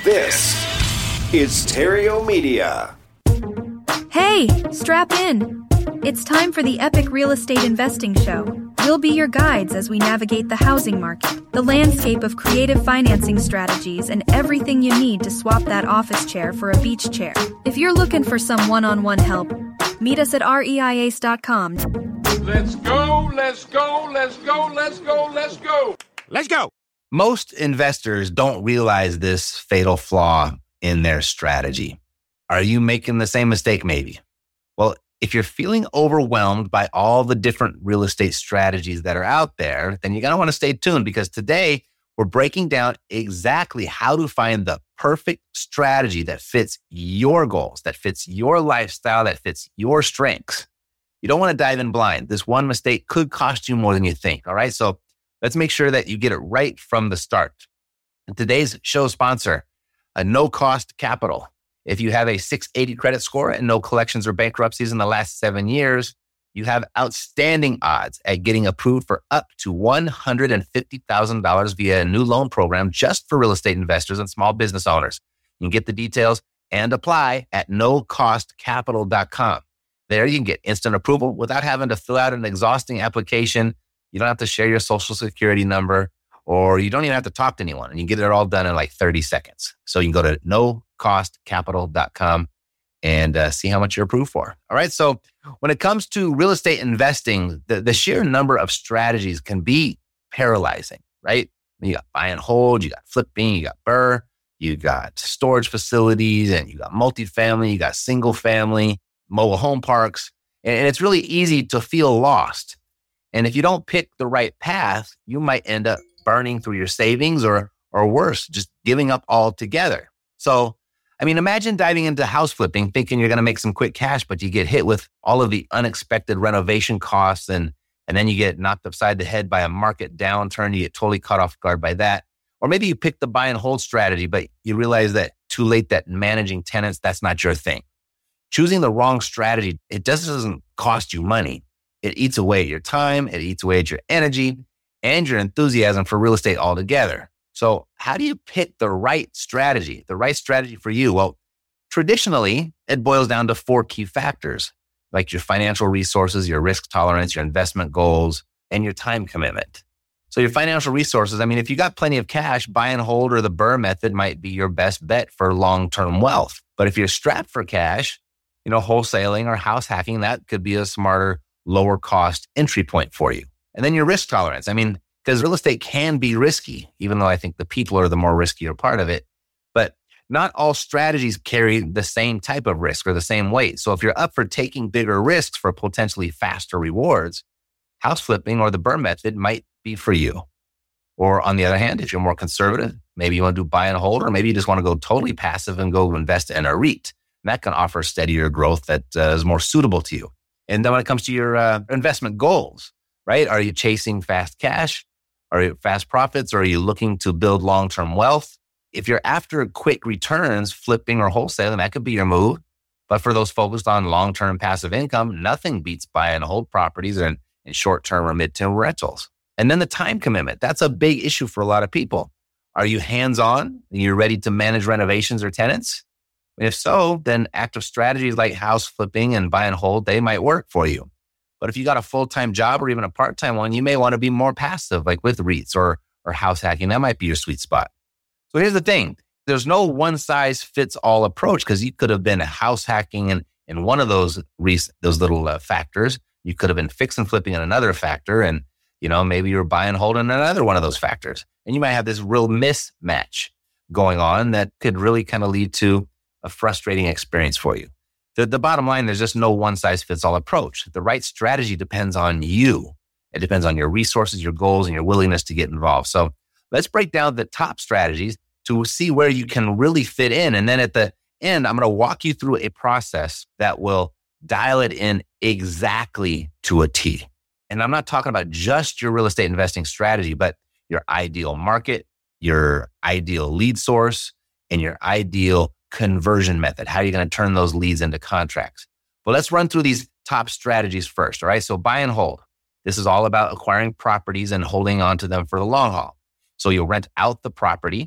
This is Stereo Media. Hey, strap in. It's time for the Epic Real Estate Investing Show. We'll be your guides as we navigate the housing market, the landscape of creative financing strategies, and everything you need to swap that office chair for a beach chair. If you're looking for some one-on-one help, meet us at reiace.com. Let's go, let's go, let's go, let's go, let's go. Let's go. Most investors don't realize this fatal flaw in their strategy. Are you making the same mistake maybe? Well, if you're feeling overwhelmed by all the different real estate strategies that are out there, then you're going to want to stay tuned, because today we're breaking down exactly how to find the perfect strategy that fits your goals, that fits your lifestyle, that fits your strengths. You don't want to dive in blind. This one mistake could cost you more than you think. All right. So let's make sure that you get it right from the start. And today's show sponsor, a no-cost capital. If you have a 680 credit score and no collections or bankruptcies in the last 7 years, you have outstanding odds at getting approved for up to $150,000 via a new loan program just for real estate investors and small business owners. You can get the details and apply at nocostcapital.com. There you can get instant approval without having to fill out an exhausting application. You don't have to share your social security number, or you don't even have to talk to anyone, and you get it all done in like 30 seconds. So you can go to nocostcapital.com and see how much you're approved for. All right. So when it comes to real estate investing, the sheer number of strategies can be paralyzing, right? You got buy and hold, you got flipping, you got BRRRR, you got storage facilities, and you got multifamily, you got single family, mobile home parks. And it's really easy to feel lost. And if you don't pick the right path, you might end up burning through your savings or worse, just giving up altogether. So, I mean, imagine diving into house flipping, thinking you're going to make some quick cash, but you get hit with all of the unexpected renovation costs, and then you get knocked upside the head by a market downturn. You get totally caught off guard by that. Or maybe you pick the buy and hold strategy, but you realize that too late that managing tenants, that's not your thing. Choosing the wrong strategy, it doesn't cost you money. It eats away at your time, it eats away at your energy and your enthusiasm for real estate altogether. So how do you pick the right strategy for you? Well, traditionally, it boils down to 4 key factors, like your financial resources, your risk tolerance, your investment goals, and your time commitment. So your financial resources, I mean, if you got plenty of cash, buy and hold or the BRRRR method might be your best bet for long-term wealth. But if you're strapped for cash, wholesaling or house hacking, that could be a smarter, lower cost entry point for you. And then your risk tolerance. I mean, because real estate can be risky, even though I think the people are the more riskier part of it. But not all strategies carry the same type of risk or the same weight. So if you're up for taking bigger risks for potentially faster rewards, house flipping or the BRRRR method might be for you. Or on the other hand, if you're more conservative, maybe you want to do buy and hold, or maybe you just want to go totally passive and go invest in a REIT. And that can offer steadier growth that is more suitable to you. And then when it comes to your investment goals, right? Are you chasing fast cash? Are you fast profits? Or are you looking to build long-term wealth? If you're after quick returns, flipping or wholesaling, that could be your move. But for those focused on long-term passive income, nothing beats buy and hold properties and short-term or mid-term rentals. And then the time commitment. That's a big issue for a lot of people. Are you hands-on? Are you ready to manage renovations or tenants? If so, then active strategies like house flipping and buy and hold, they might work for you. But if you got a full-time job or even a part-time one, you may want to be more passive, like with REITs or house hacking. That might be your sweet spot. So here's the thing. There's no one-size-fits-all approach, because you could have been house hacking in one of those little factors. You could have been fix and flipping in another factor, and maybe you're buy and hold in another one of those factors. And you might have this real mismatch going on that could really kind of lead to a frustrating experience for you. The bottom line, there's just no one-size-fits-all approach. The right strategy depends on you. It depends on your resources, your goals, and your willingness to get involved. So let's break down the top strategies to see where you can really fit in. And then at the end, I'm going to walk you through a process that will dial it in exactly to a T. And I'm not talking about just your real estate investing strategy, but your ideal market, your ideal lead source, and your ideal conversion method. How are you going to turn those leads into contracts? Well, let's run through these top strategies first. All right. So buy and hold. This is all about acquiring properties and holding on to them for the long haul. So you'll rent out the property.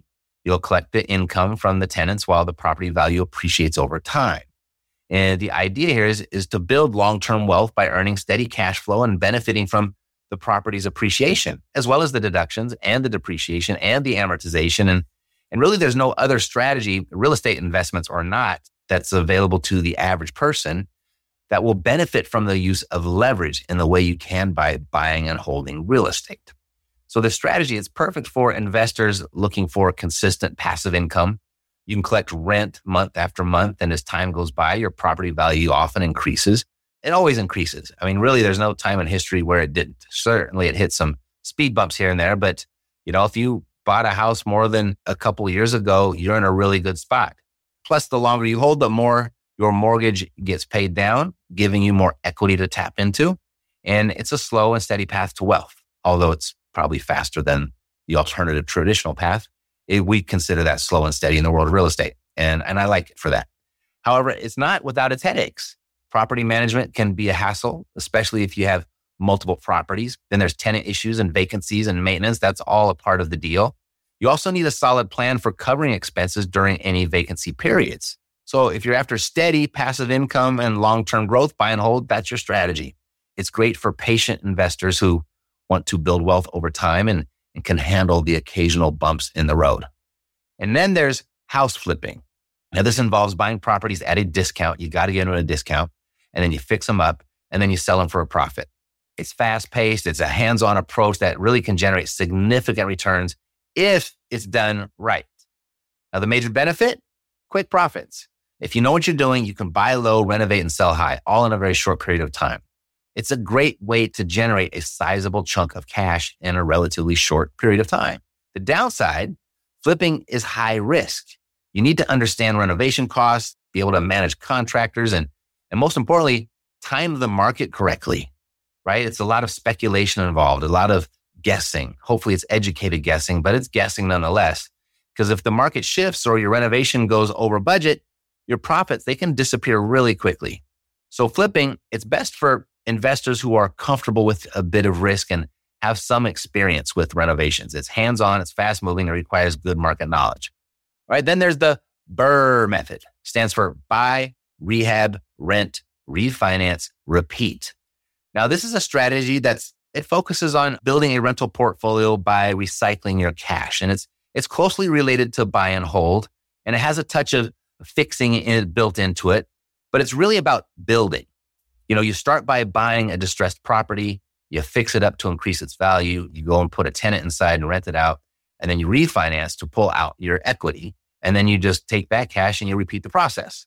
You'll collect the income from the tenants while the property value appreciates over time. And the idea here is to build long-term wealth by earning steady cash flow and benefiting from the property's appreciation, as well as the deductions and the depreciation and the amortization. And really, there's no other strategy, real estate investments or not, that's available to the average person that will benefit from the use of leverage in the way you can by buying and holding real estate. So the strategy is perfect for investors looking for consistent passive income. You can collect rent month after month, and as time goes by, your property value often increases. It always increases. I mean, really, there's no time in history where it didn't. Certainly, it hit some speed bumps here and there, but if you bought a house more than a couple of years ago, you're in a really good spot. Plus, the longer you hold, the more your mortgage gets paid down, giving you more equity to tap into. And it's a slow and steady path to wealth, although it's probably faster than the alternative traditional path. We consider that slow and steady in the world of real estate. And I like it for that. However, it's not without its headaches. Property management can be a hassle, especially if you have multiple properties. Then there's tenant issues and vacancies and maintenance. That's all a part of the deal. You also need a solid plan for covering expenses during any vacancy periods. So if you're after steady passive income and long-term growth, buy and hold, that's your strategy. It's great for patient investors who want to build wealth over time and can handle the occasional bumps in the road. And then there's house flipping. Now, this involves buying properties at a discount. You got to get them at a discount, and then you fix them up, and then you sell them for a profit. It's fast-paced. It's a hands-on approach that really can generate significant returns if it's done right. Now, the major benefit? Quick profits. If you know what you're doing, you can buy low, renovate, and sell high, all in a very short period of time. It's a great way to generate a sizable chunk of cash in a relatively short period of time. The downside, flipping is high risk. You need to understand renovation costs, be able to manage contractors, and most importantly, time the market correctly, right? It's a lot of speculation involved, a lot of guessing. Hopefully it's educated guessing, but it's guessing nonetheless. Because if the market shifts or your renovation goes over budget, your profits, they can disappear really quickly. So flipping, it's best for investors who are comfortable with a bit of risk and have some experience with renovations. It's hands-on, it's fast-moving, it requires good market knowledge. All right, then there's the BRRRR method. Stands for buy, rehab, rent, refinance, repeat. Now, this is a strategy it focuses on building a rental portfolio by recycling your cash. And it's closely related to buy and hold, and it has a touch of fixing built into it, but it's really about building. You start by buying a distressed property, you fix it up to increase its value, you go and put a tenant inside and rent it out, and then you refinance to pull out your equity, and then you just take that cash and you repeat the process.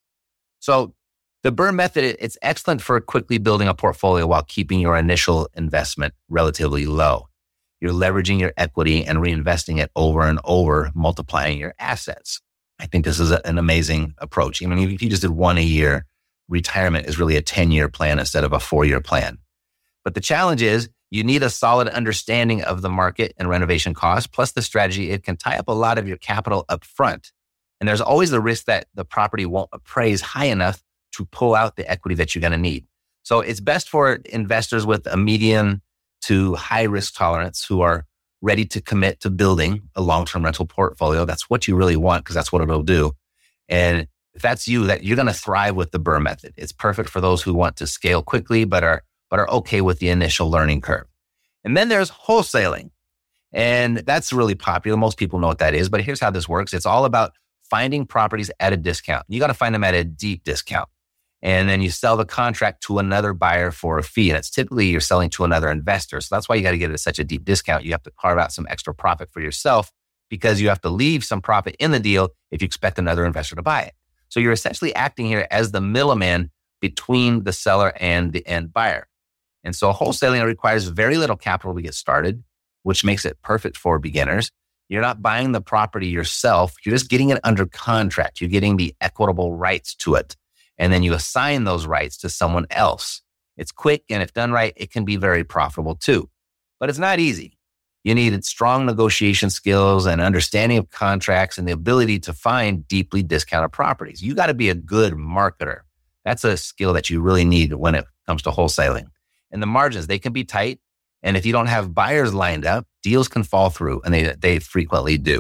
So the BRRRR method, it's excellent for quickly building a portfolio while keeping your initial investment relatively low. You're leveraging your equity and reinvesting it over and over, multiplying your assets. I think this is an amazing approach. Even if you just did one a year, retirement is really a 10-year plan instead of a 4-year plan. But the challenge is you need a solid understanding of the market and renovation costs, plus the strategy. It can tie up a lot of your capital up front. And there's always the risk that the property won't appraise high enough to pull out the equity that you're going to need. So it's best for investors with a medium to high risk tolerance who are ready to commit to building a long-term rental portfolio. That's what you really want because that's what it'll do. And if that's you, that you're going to thrive with the BRRRR method. It's perfect for those who want to scale quickly, but are okay with the initial learning curve. And then there's wholesaling. And that's really popular. Most people know what that is, but here's how this works. It's all about finding properties at a discount. You got to find them at a deep discount. And then you sell the contract to another buyer for a fee. And it's typically you're selling to another investor. So that's why you got to get it at such a deep discount. You have to carve out some extra profit for yourself because you have to leave some profit in the deal if you expect another investor to buy it. So you're essentially acting here as the middleman between the seller and the end buyer. And so wholesaling requires very little capital to get started, which makes it perfect for beginners. You're not buying the property yourself. You're just getting it under contract. You're getting the equitable rights to it. And then you assign those rights to someone else. It's quick, and if done right, it can be very profitable too. But it's not easy. You need strong negotiation skills and understanding of contracts and the ability to find deeply discounted properties. You got to be a good marketer. That's a skill that you really need when it comes to wholesaling. And the margins, they can be tight. And if you don't have buyers lined up, deals can fall through, and they frequently do.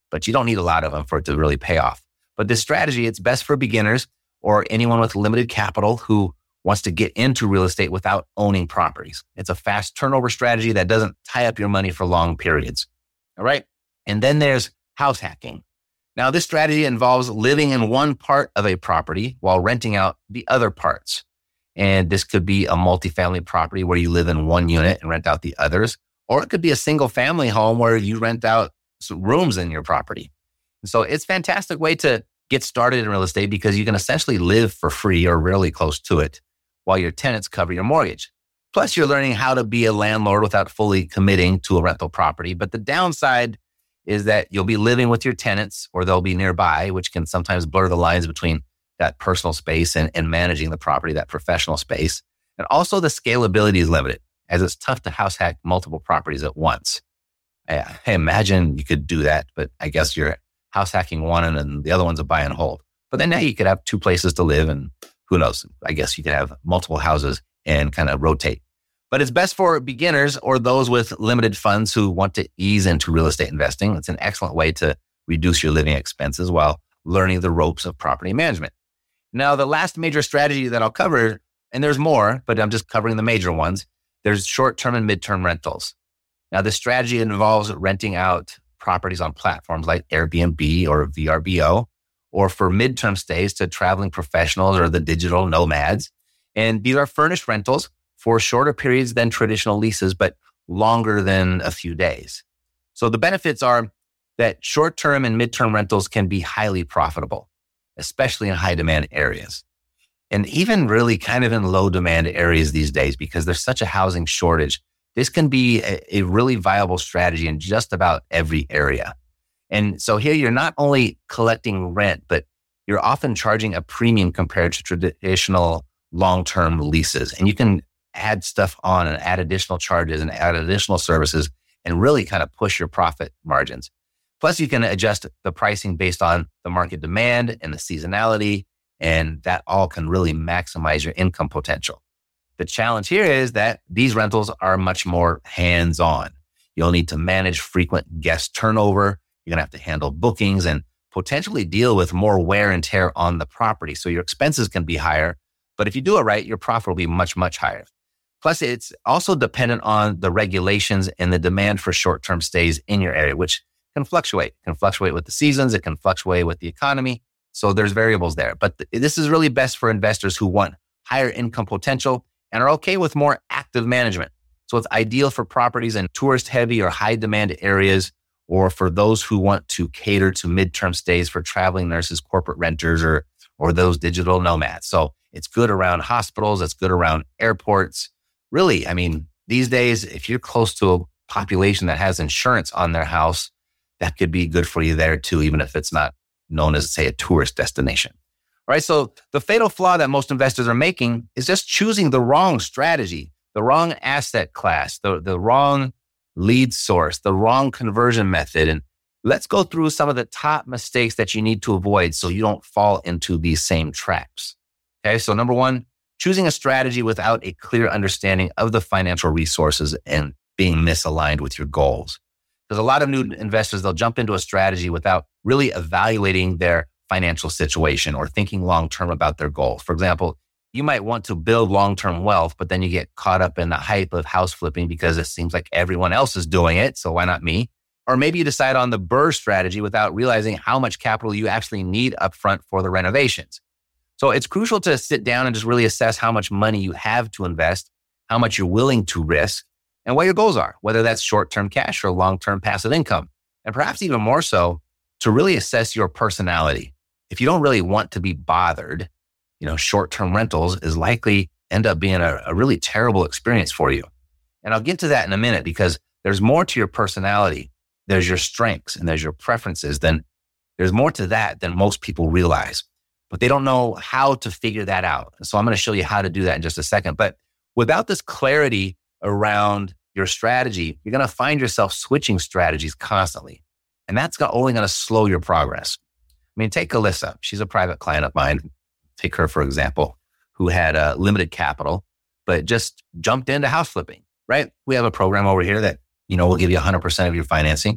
but you don't need a lot of them for it to really pay off. But this strategy, it's best for beginners or anyone with limited capital who wants to get into real estate without owning properties. It's a fast turnover strategy that doesn't tie up your money for long periods. All right. And then there's house hacking. Now, this strategy involves living in one part of a property while renting out the other parts. And this could be a multifamily property where you live in one unit and rent out the others, or it could be a single family home where you rent out some rooms in your property. And so it's a fantastic way to get started in real estate because you can essentially live for free or really close to it while your tenants cover your mortgage. Plus, you're learning how to be a landlord without fully committing to a rental property. But the downside is that you'll be living with your tenants or they'll be nearby, which can sometimes blur the lines between that personal space and managing the property, that professional space. And also the scalability is limited as it's tough to house hack multiple properties at once. I imagine you could do that, but I guess you're house hacking one and then the other one's a buy and hold. But then now you could have two places to live and who knows, I guess you could have multiple houses and kind of rotate. But it's best for beginners or those with limited funds who want to ease into real estate investing. It's an excellent way to reduce your living expenses while learning the ropes of property management. Now, the last major strategy that I'll cover, and there's more, but I'm just covering the major ones, there's short-term and mid-term rentals. Now, this strategy involves renting out properties on platforms like Airbnb or VRBO, or for mid-term stays to traveling professionals or the digital nomads. And these are furnished rentals for shorter periods than traditional leases, but longer than a few days. So the benefits are that short-term and mid-term rentals can be highly profitable, especially in high-demand areas. And even really kind of in low-demand areas these days, because there's such a housing shortage, this can be a really viable strategy in just about every area. And so here you're not only collecting rent, but you're often charging a premium compared to traditional long-term leases. And you can add stuff on and add additional charges and add additional services and really kind of push your profit margins. Plus, you can adjust the pricing based on the market demand and the seasonality, and that all can really maximize your income potential. The challenge here is that these rentals are much more hands-on. You'll need to manage frequent guest turnover. You're going to have to handle bookings and potentially deal with more wear and tear on the property. So your expenses can be higher, but if you do it right, your profit will be much, much higher. Plus, it's also dependent on the regulations and the demand for short-term stays in your area, which can fluctuate. It can fluctuate with the seasons. It can fluctuate with the economy. So there's variables there. But this is really best for investors who want higher income potential and are okay with more active management. So it's ideal for properties in tourist-heavy or high-demand areas, or for those who want to cater to midterm stays for traveling nurses, corporate renters, or those digital nomads. So it's good around hospitals. It's good around airports. Really, I mean, these days, if you're close to a population that has insurance on their house, that could be good for you there too, even if it's not known as, say, a tourist destination. All right, so the fatal flaw that most investors are making is just choosing the wrong strategy, the wrong asset class, the wrong lead source, the wrong conversion method. And let's go through some of the top mistakes that you need to avoid so you don't fall into these same traps. Okay, so number one, choosing a strategy without a clear understanding of the financial resources and being misaligned with your goals. Because a lot of new investors, they'll jump into a strategy without really evaluating their financial situation or thinking long-term about their goals. For example, you might want to build long-term wealth, but then you get caught up in the hype of house flipping because it seems like everyone else is doing it, so why not me? Or maybe you decide on the BRRRR strategy without realizing how much capital you actually need upfront for the renovations. So it's crucial to sit down and just really assess how much money you have to invest, how much you're willing to risk, and what your goals are, whether that's short-term cash or long-term passive income. And perhaps even more so, to really assess your personality. If you don't really want to be bothered, short-term rentals is likely end up being a really terrible experience for you. And I'll get to that in a minute because there's more to your personality. There's your strengths and there's your preferences. Then there's more to that than most people realize, but they don't know how to figure that out. So I'm going to show you how to do that in just a second. But without this clarity around your strategy, you're going to find yourself switching strategies constantly. And that's only going to slow your progress. I mean, take Alyssa. She's a private client of mine. Take her, for example, who had limited capital, but just jumped into house flipping, right? We have a program over here that, will give you 100% of your financing.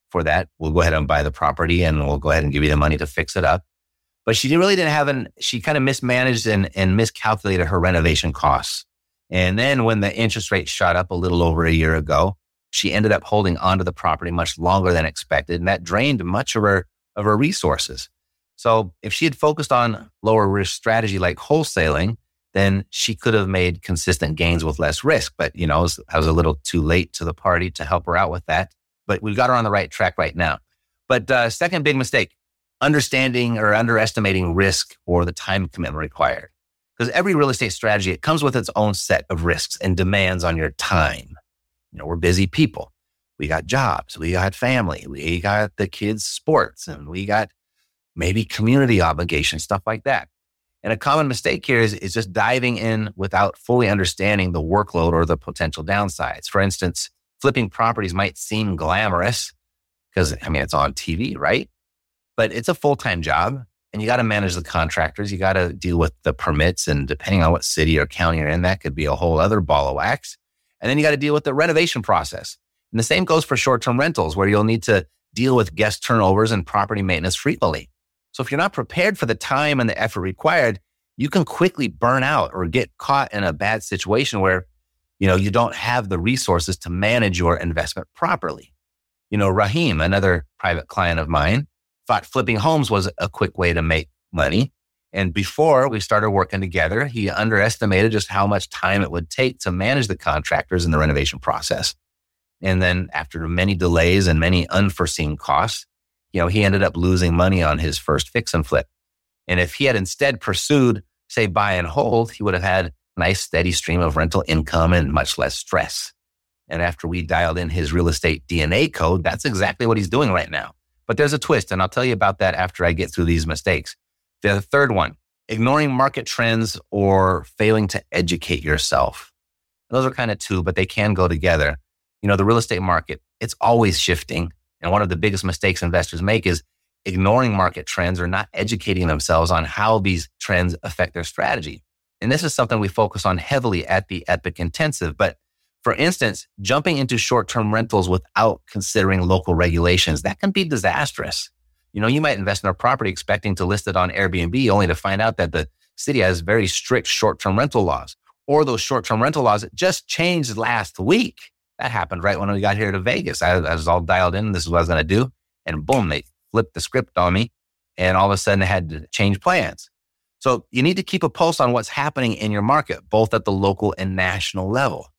for that. We'll go ahead and buy the property and we'll go ahead and give you the money to fix it up. But she she kind of mismanaged and miscalculated her renovation costs. And then when the interest rate shot up a little over a year ago, she ended up holding onto the property much longer than expected. And that drained much of her resources. So if she had focused on lower risk strategy like wholesaling, then she could have made consistent gains with less risk. But, I was a little too late to the party to help her out with that. But we've got her on the right track right now. But second big mistake, understanding or underestimating risk or the time commitment required. Because every real estate strategy, it comes with its own set of risks and demands on your time. We're busy people. We got jobs, we got family, we got the kids' sports, and we got maybe community obligations, stuff like that. And a common mistake here is just diving in without fully understanding the workload or the potential downsides. For instance, flipping properties might seem glamorous because, it's on TV, right? But it's a full-time job and you got to manage the contractors. You got to deal with the permits, and depending on what city or county you're in, that could be a whole other ball of wax. And then you got to deal with the renovation process. And the same goes for short-term rentals, where you'll need to deal with guest turnovers and property maintenance frequently. So if you're not prepared for the time and the effort required, you can quickly burn out or get caught in a bad situation where, you don't have the resources to manage your investment properly. Rahim, another private client of mine, thought flipping homes was a quick way to make money. And before we started working together, he underestimated just how much time it would take to manage the contractors in the renovation process. And then after many delays and many unforeseen costs, he ended up losing money on his first fix and flip. And if he had instead pursued, say, buy and hold, he would have had a nice steady stream of rental income and much less stress. And after we dialed in his real estate DNA code, that's exactly what he's doing right now. But there's a twist, and I'll tell you about that after I get through these mistakes. The third one, ignoring market trends or failing to educate yourself. Those are kind of two, but they can go together. The real estate market, it's always shifting. And one of the biggest mistakes investors make is ignoring market trends or not educating themselves on how these trends affect their strategy. And this is something we focus on heavily at the Epic Intensive. But for instance, jumping into short-term rentals without considering local regulations, that can be disastrous. You might invest in a property expecting to list it on Airbnb only to find out that the city has very strict short-term rental laws, or those short-term rental laws just changed last week. That happened right when we got here to Vegas. I was all dialed in. This is what I was going to do. And boom, they flipped the script on me. And all of a sudden I had to change plans. So you need to keep a pulse on what's happening in your market, both at the local and national level.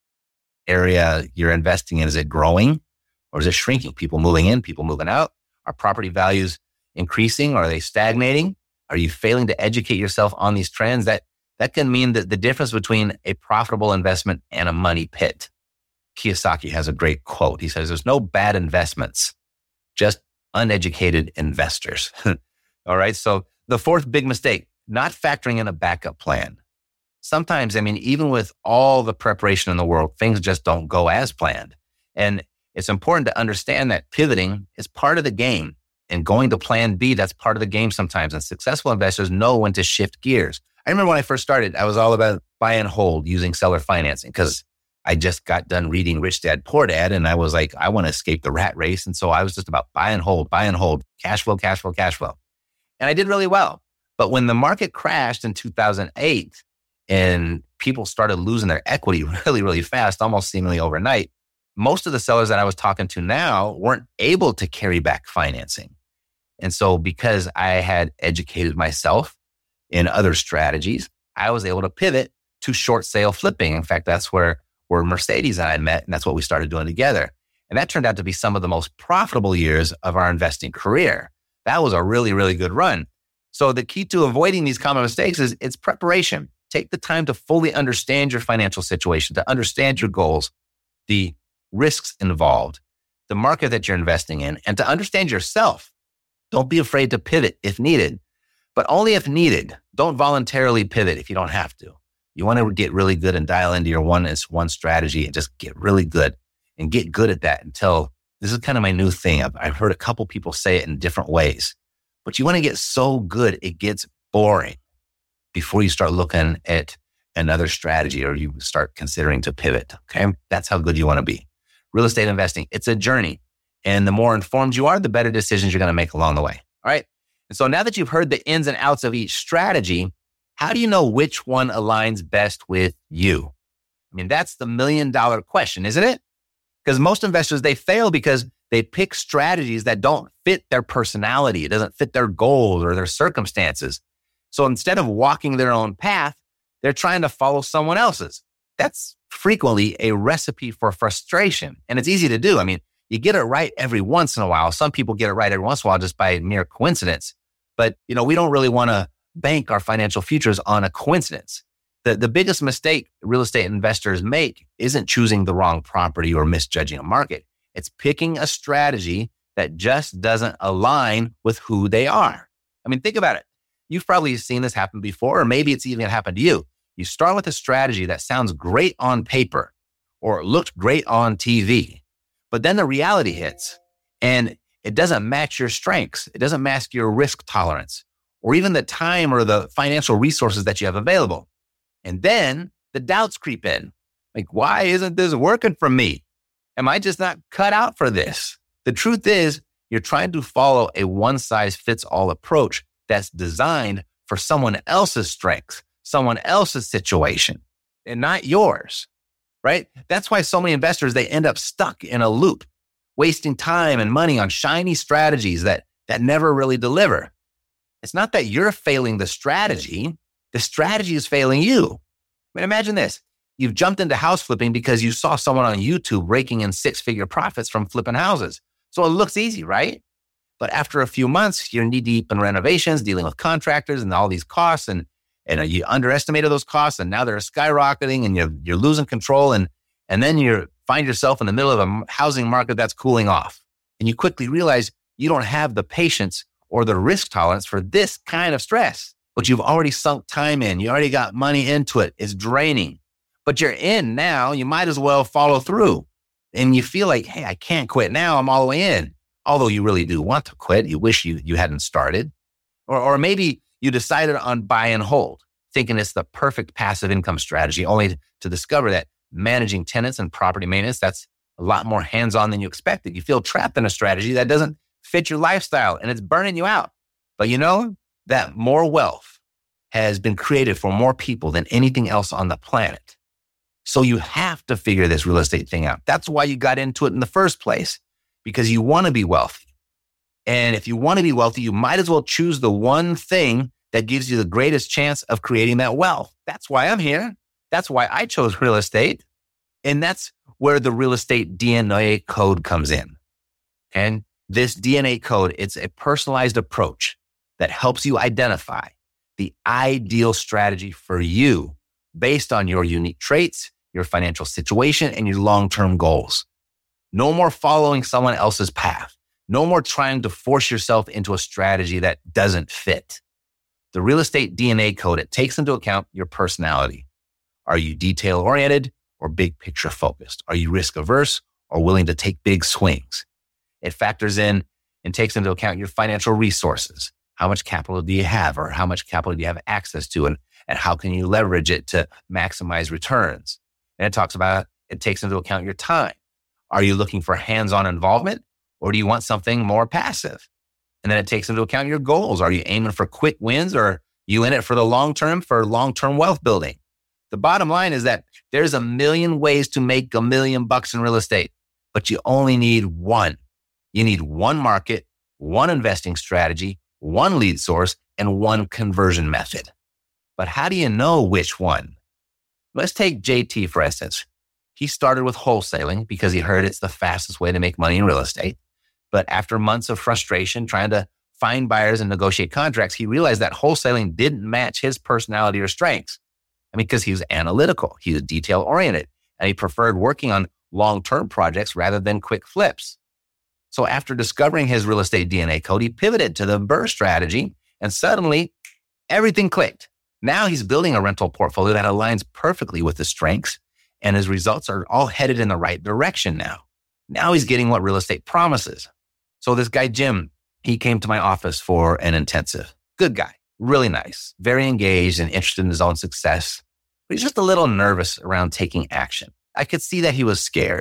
Area you're investing in, is it growing or is it shrinking? People moving in, people moving out? Are property values increasing? Are they stagnating? Are you failing to educate yourself on these trends? That can mean that the difference between a profitable investment and a money pit. Kiyosaki has a great quote. He says, there's no bad investments, just uneducated investors. All right. So the fourth big mistake, not factoring in a backup plan. Sometimes, even with all the preparation in the world, things just don't go as planned. And it's important to understand that pivoting is part of the game, and going to plan B, that's part of the game sometimes. And successful investors know when to shift gears. I remember when I first started, I was all about buy and hold using seller financing because I just got done reading Rich Dad, Poor Dad. And I was like, I want to escape the rat race. And so I was just about buy and hold, cash flow, cash flow, cash flow. And I did really well. But when the market crashed in 2008 and people started losing their equity really, really fast, almost seemingly overnight, most of the sellers that I was talking to now weren't able to carry back financing. And so because I had educated myself in other strategies, I was able to pivot to short sale flipping. In fact, that's where Mercedes and I met, and that's what we started doing together. And that turned out to be some of the most profitable years of our investing career. That was a really, really good run. So the key to avoiding these common mistakes is it's preparation. Take the time to fully understand your financial situation, to understand your goals, the risks involved, the market that you're investing in, and to understand yourself. Don't be afraid to pivot if needed, but only if needed. Don't voluntarily pivot if you don't have to. You want to get really good and dial into your one strategy and just get really good and get good at that until, this is kind of my new thing. I've heard a couple people say it in different ways, but you want to get so good it gets boring before you start looking at another strategy or you start considering to pivot. Okay. That's how good you want to be. Real estate investing, it's a journey. And the more informed you are, the better decisions you're going to make along the way. All right. And so now that you've heard the ins and outs of each strategy, how do you know which one aligns best with you? I mean, that's the $1 million question, isn't it? Because most investors, they fail because they pick strategies that don't fit their personality. It doesn't fit their goals or their circumstances. So instead of walking their own path, they're trying to follow someone else's. That's frequently a recipe for frustration. And it's easy to do. I mean, you get it right every once in a while. Some people get it right every once in a while just by mere coincidence. But, we don't really want to bank our financial futures on a coincidence. The biggest mistake real estate investors make isn't choosing the wrong property or misjudging a market. It's picking a strategy that just doesn't align with who they are. I mean, think about it. You've probably seen this happen before, or maybe it's even happened to you. You start with a strategy that sounds great on paper or looked great on TV, but then the reality hits and it doesn't match your strengths. It doesn't match your risk tolerance or even the time or the financial resources that you have available. And then the doubts creep in. Like, why isn't this working for me? Am I just not cut out for this? The truth is, you're trying to follow a one-size-fits-all approach that's designed for someone else's strengths, someone else's situation, and not yours, right? That's why so many investors, they end up stuck in a loop, wasting time and money on shiny strategies that never really deliver. It's not that you're failing the strategy is failing you. I mean, imagine this. You've jumped into house flipping because you saw someone on YouTube raking in six-figure profits from flipping houses. So it looks easy, right? But after a few months, you're knee-deep in renovations, dealing with contractors and all these costs, and you underestimated those costs, and now they're skyrocketing, and you're losing control, and then you find yourself in the middle of a housing market that's cooling off. And you quickly realize you don't have the patience or the risk tolerance for this kind of stress. But you've already sunk time in. You already got money into it. It's draining. But you're in now. You might as well follow through. And you feel like, hey, I can't quit now. I'm all the way in. Although you really do want to quit. You wish you hadn't started. Or maybe you decided on buy and hold, thinking it's the perfect passive income strategy, only to discover that managing tenants and property maintenance, that's a lot more hands-on than you expected. You feel trapped in a strategy that doesn't fit your lifestyle and it's burning you out. But that more wealth has been created for more people than anything else on the planet. So you have to figure this real estate thing out. That's why you got into it in the first place, because you want to be wealthy. And if you want to be wealthy, you might as well choose the one thing that gives you the greatest chance of creating that wealth. That's why I'm here. That's why I chose real estate. And that's where the real estate DNA code comes in. And this DNA code, it's a personalized approach that helps you identify the ideal strategy for you based on your unique traits, your financial situation, and your long-term goals. No more following someone else's path. No more trying to force yourself into a strategy that doesn't fit. The real estate DNA code, it takes into account your personality. Are you detail-oriented or big picture focused? Are you risk-averse or willing to take big swings? It factors in and takes into account your financial resources. How much capital do you have, or how much capital do you have access to, and how can you leverage it to maximize returns? And it takes into account your time. Are you looking for hands-on involvement, or do you want something more passive? And then it takes into account your goals. Are you aiming for quick wins, or are you in it for the long term, for long-term wealth building? The bottom line is that there's a million ways to make $1 million in real estate, but you only need one. You need one market, one investing strategy, one lead source, and one conversion method. But how do you know which one? Let's take JT, for instance. He started with wholesaling because he heard it's the fastest way to make money in real estate. But after months of frustration trying to find buyers and negotiate contracts, he realized that wholesaling didn't match his personality or strengths. Because he was analytical, he was detail-oriented, and he preferred working on long-term projects rather than quick flips. So after discovering his real estate DNA code, he pivoted to the BRRRR strategy, and suddenly everything clicked. Now he's building a rental portfolio that aligns perfectly with his strengths, and his results are all headed in the right direction now. Now he's getting what real estate promises. So this guy, Jim, he came to my office for an intensive. Good guy, really nice, very engaged and interested in his own success. But he's just a little nervous around taking action. I could see that he was scared.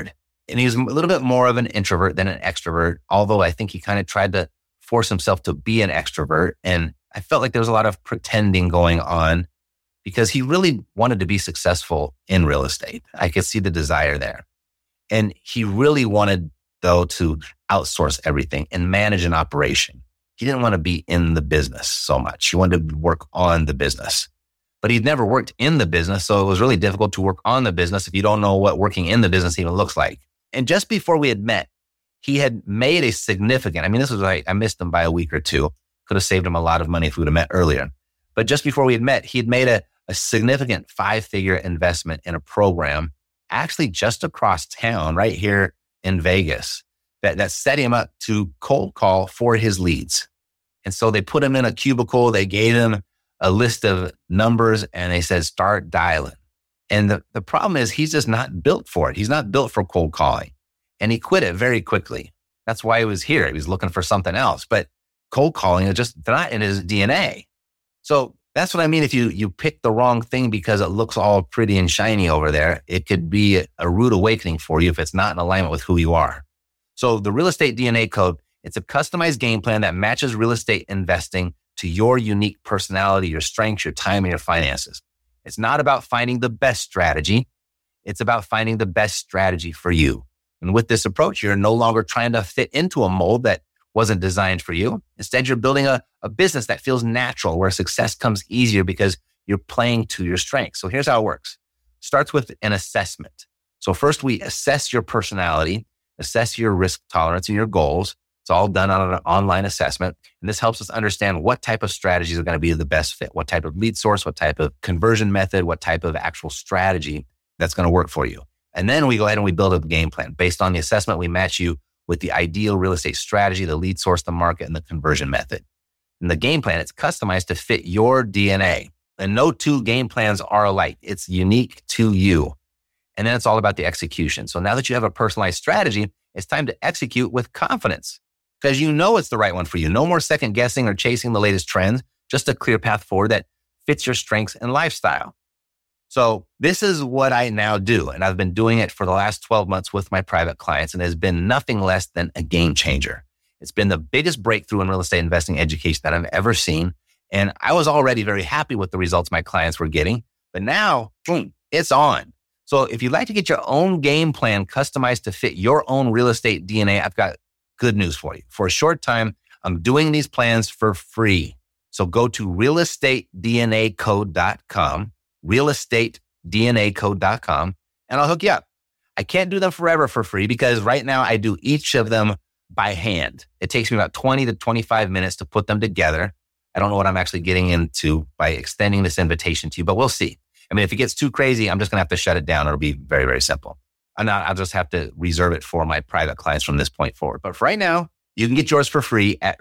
And he's a little bit more of an introvert than an extrovert, although I think he kind of tried to force himself to be an extrovert. And I felt like there was a lot of pretending going on because he really wanted to be successful in real estate. I could see the desire there. And he really wanted, though, to outsource everything and manage an operation. He didn't want to be in the business so much. He wanted to work on the business. But he'd never worked in the business, so it was really difficult to work on the business if you don't know what working in the business even looks like. And just before we had met, he had made a significant, this was like, I missed him by a week or two. Could have saved him a lot of money if we would have met earlier. But just before we had met, he had made a significant 5-figure investment in a program, actually just across town, right here in Vegas, that set him up to cold call for his leads. And so they put him in a cubicle, they gave him a list of numbers, and they said, start dialing. And the problem is he's just not built for it. He's not built for cold calling. And he quit it very quickly. That's why he was here. He was looking for something else. But cold calling is just not in his DNA. So that's what I mean. If you pick the wrong thing because it looks all pretty and shiny over there, it could be a rude awakening for you if it's not in alignment with who you are. So the Real Estate DNA Code, it's a customized game plan that matches real estate investing to your unique personality, your strengths, your time, and your finances. It's not about finding the best strategy. It's about finding the best strategy for you. And with this approach, you're no longer trying to fit into a mold that wasn't designed for you. Instead, you're building a business that feels natural, where success comes easier because you're playing to your strengths. So here's how it works. Starts with an assessment. So first we assess your personality, assess your risk tolerance and your goals. It's all done on an online assessment. And this helps us understand what type of strategies are going to be the best fit, what type of lead source, what type of conversion method, what type of actual strategy that's going to work for you. And then we go ahead and we build a game plan. Based on the assessment, we match you with the ideal real estate strategy, the lead source, the market, and the conversion method. And the game plan, it's customized to fit your DNA. And no two game plans are alike. It's unique to you. And then it's all about the execution. So now that you have a personalized strategy, it's time to execute with confidence because you know it's the right one for you. No more second guessing or chasing the latest trends, just a clear path forward that fits your strengths and lifestyle. So this is what I now do. And I've been doing it for the last 12 months with my private clients, and it has been nothing less than a game changer. It's been the biggest breakthrough in real estate investing education that I've ever seen. And I was already very happy with the results my clients were getting, but now boom, it's on. So if you'd like to get your own game plan customized to fit your own real estate DNA, I've got good news for you. For a short time, I'm doing these plans for free. So go to realestateDNAcode.com, realestateDNAcode.com, and I'll hook you up. I can't do them forever for free because right now I do each of them by hand. It takes me about 20 to 25 minutes to put them together. I don't know what I'm actually getting into by extending this invitation to you, but we'll see. If it gets too crazy, I'm just going to have to shut it down. It'll be very, very simple. And I'll just have to reserve it for my private clients from this point forward. But for right now, you can get yours for free at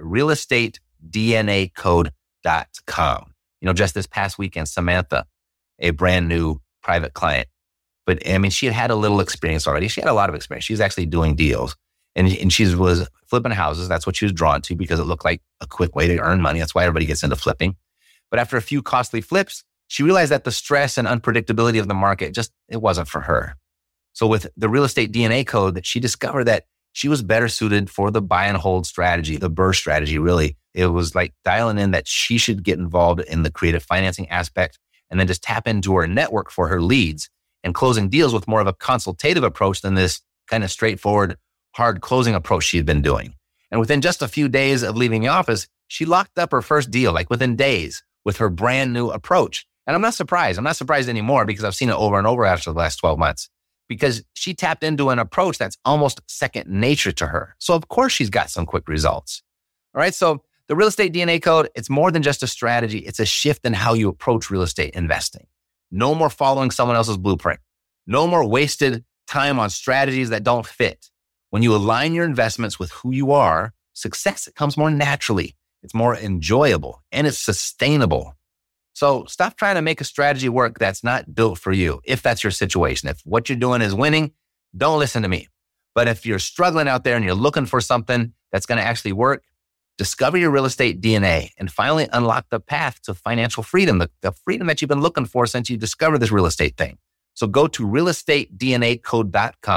realestateDNAcode.com. Just this past weekend, Samantha, a brand new private client, but she had a little experience already. She had a lot of experience. She's actually doing deals and she was flipping houses. That's what she was drawn to because it looked like a quick way to earn money. That's why everybody gets into flipping. But after a few costly flips, she realized that the stress and unpredictability of the market, it wasn't for her. So with the Real Estate DNA Code, that she discovered that she was better suited for the buy and hold strategy, the BRRRR strategy, really. It was like dialing in that she should get involved in the creative financing aspect and then just tap into her network for her leads and closing deals with more of a consultative approach than this kind of straightforward, hard closing approach she had been doing. And within just a few days of leaving the office, she locked up her first deal, like within days, with her brand new approach. And I'm not surprised. I'm not surprised anymore because I've seen it over and over after the last 12 months because she tapped into an approach that's almost second nature to her. So of course she's got some quick results. All right. So the Real Estate DNA Code, it's more than just a strategy. It's a shift in how you approach real estate investing. No more following someone else's blueprint. No more wasted time on strategies that don't fit. When you align your investments with who you are, success comes more naturally. It's more enjoyable and it's sustainable. So stop trying to make a strategy work that's not built for you. If that's your situation, if what you're doing is winning, don't listen to me. But if you're struggling out there and you're looking for something that's going to actually work, discover your real estate DNA and finally unlock the path to financial freedom, the freedom that you've been looking for since you discovered this real estate thing. So go to realestateDNAcode.com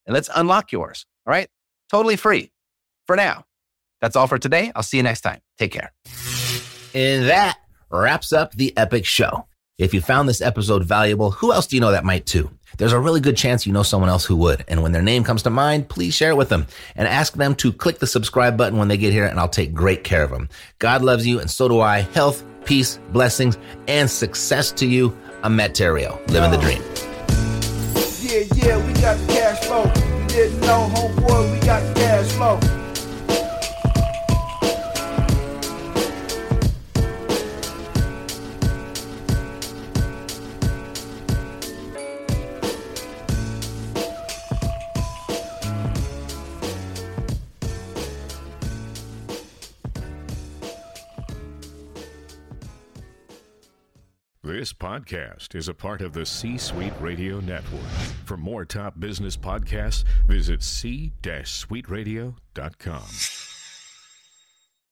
and let's unlock yours. All right? Totally free for now. That's all for today. I'll see you next time. Take care. And that wraps up the Epic Show. If you found this episode valuable, who else do you know that might too? There's a really good chance you know someone else who would. And when their name comes to mind, please share it with them and ask them to click the subscribe button when they get here, and I'll take great care of them. God loves you, and so do I. Health, peace, blessings, and success to you. I'm Matt Theriault, living the dream. Yeah, we got the cash flow. You didn't know, homeboy, we got the cash flow. This podcast is a part of the C-Suite Radio Network. For more top business podcasts, visit c-suiteradio.com.